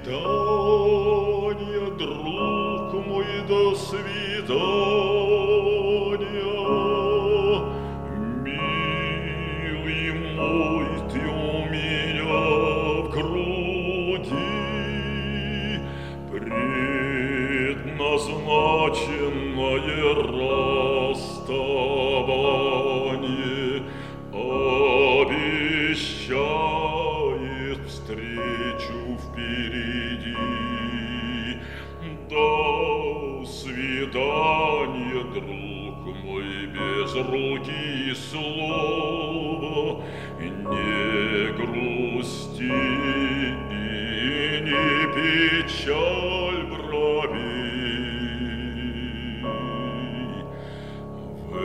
свидания, друг мой, до свидания. Милый мой, ты у меня в груди, предназначенное расставание обещает встречу впереди. До свидания, друг мой, без руки и слова, не грусти и не печаль бровей. В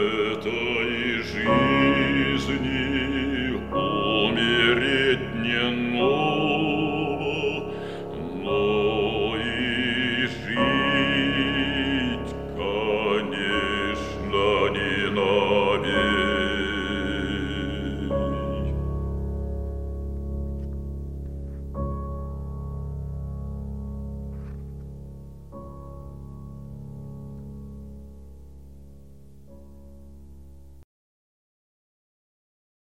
этой жизни умереть не